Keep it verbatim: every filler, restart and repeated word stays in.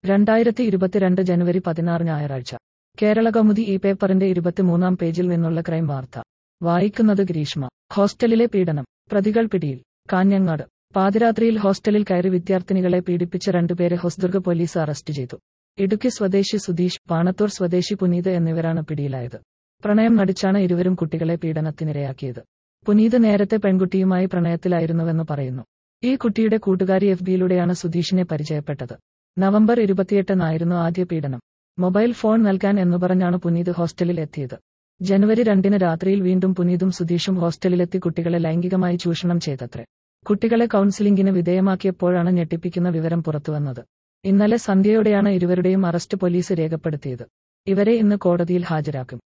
രണ്ടായിരത്തി ഇരുപത്തിരണ്ട് ജനുവരി പതിനാറ് ഞായറാഴ്ച കേരളകൗമുദി ഈ പേപ്പറിന്റെ ഇരുപത്തിമൂന്നാം പേജിൽ നിന്നുള്ള ക്രൈം വാർത്ത വായിക്കുന്നത് ഗ്രീഷ്മ. ഹോസ്റ്റലിലെ പീഡനം, പ്രതികൾ പിടിയിൽ. കാഞ്ഞങ്ങാട് പാതിരാത്രിയിൽ ഹോസ്റ്റലിൽ കയറി വിദ്യാർത്ഥിനികളെ പീഡിപ്പിച്ച രണ്ടുപേരെ ഹൊസ്ദുർഗ് പോലീസ് അറസ്റ്റ് ചെയ്തു. ഇടുക്കി സ്വദേശി സുധീഷ്, പാണത്തൂർ സ്വദേശി പുനീത് എന്നിവരാണ് പിടിയിലായത്. പ്രണയം നടിച്ചാണ് ഇരുവരും കുട്ടികളെ പീഡനത്തിനിരയാക്കിയത്. പുനീത് നേരത്തെ പെൺകുട്ടിയുമായി പ്രണയത്തിലായിരുന്നുവെന്ന് പറയുന്നു. ഈ കുട്ടിയുടെ കൂട്ടുകാരി എഫ് ബിയിലൂടെയാണ് സുധീഷിനെ പരിചയപ്പെട്ടത്. നവംബർ ഇരുപത്തിയെട്ടിനായിരുന്നു ആദ്യ പീഡനം. മൊബൈൽ ഫോൺ നൽകാൻ എന്നു പറഞ്ഞാണ് പുനീത് ഹോസ്റ്റലിൽ എത്തിയത്. ജനുവരി രണ്ടിന് രാത്രിയിൽ വീണ്ടും പുനീതും സുധീഷും ഹോസ്റ്റലിലെത്തി കുട്ടികളെ ലൈംഗികമായി ചൂഷണം ചെയ്തത്രേ. കുട്ടികളെ കൗൺസിലിംഗിന് വിധേയമാക്കിയപ്പോഴാണ് ഞെട്ടിപ്പിക്കുന്ന വിവരം പുറത്തുവന്നത്. ഇന്നലെ സന്ധ്യയോടെയാണ് ഇരുവരുടെയും അറസ്റ്റ് പോലീസ് രേഖപ്പെടുത്തിയത്. ഇവരെ ഇന്ന് കോടതിയിൽ ഹാജരാക്കും.